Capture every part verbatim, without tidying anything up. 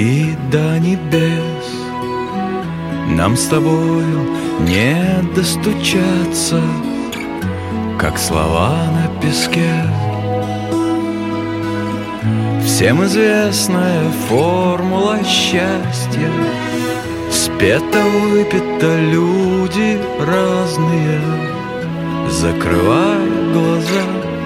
и до небес. Нам с тобою не достучаться, как слова на песке. Всем известная формула счастья: спето, выпито, люди разные, закрывая глаза.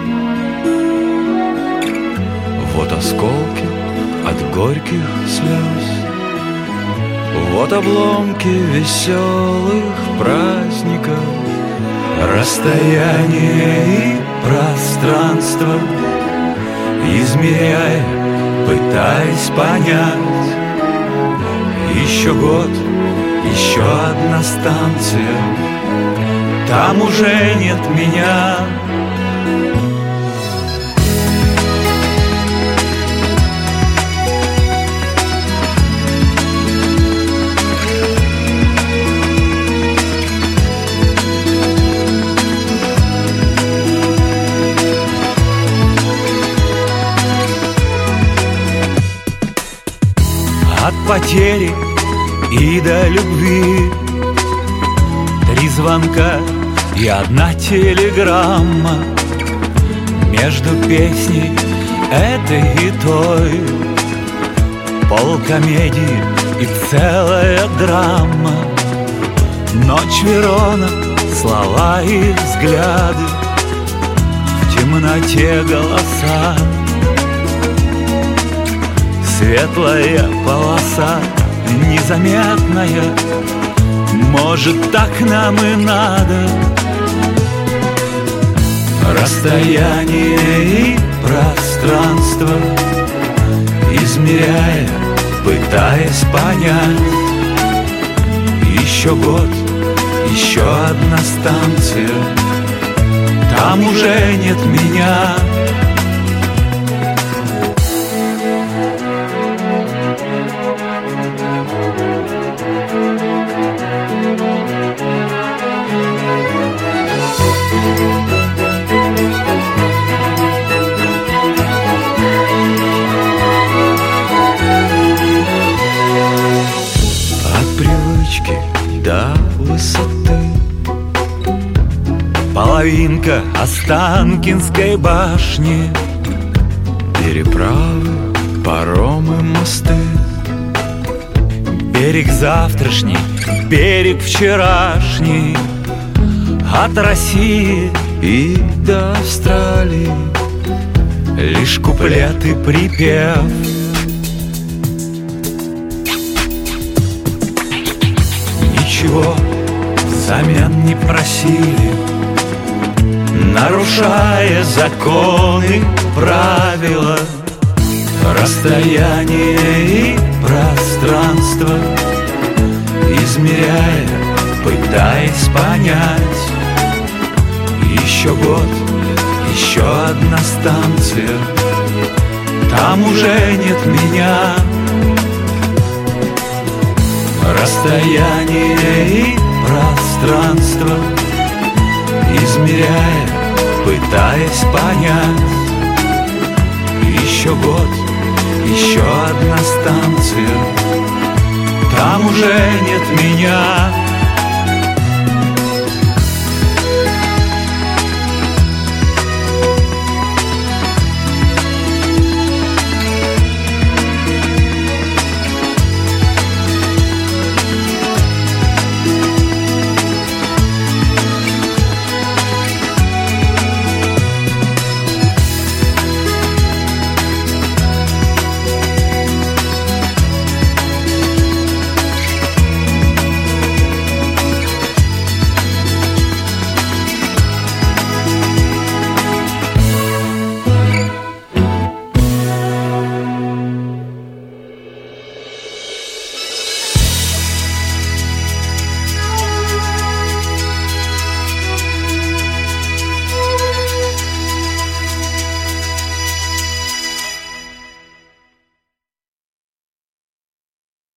Вот осколки от горьких слез, вот обломки веселых праздников. Расстояние и пространство измеряя, пытаясь понять. Еще год, еще одна станция, там уже нет меня. От потери и до любви три звонка и одна телеграмма. Между песней этой и той полкомедии и целая драма. Ночь Верона, слова и взгляды, в темноте голоса. Светлая полоса, незаметная, может, так нам и надо. Расстояние и пространство измеряя, пытаясь понять. Еще год, еще одна станция, там уже нет меня. До высоты половинка Останкинской башни, переправы, паромы, мосты. Берег завтрашний, берег вчерашний, от России и до Австралии лишь куплет и припев. Ничего взамен не просили, нарушая законы, правила. Расстояние и пространство измеряя, пытаясь понять. Еще год, еще одна станция, там уже нет меня. Расстояние и пространство измеряя, пытаясь понять. Еще год, еще одна станция, там уже нет меня.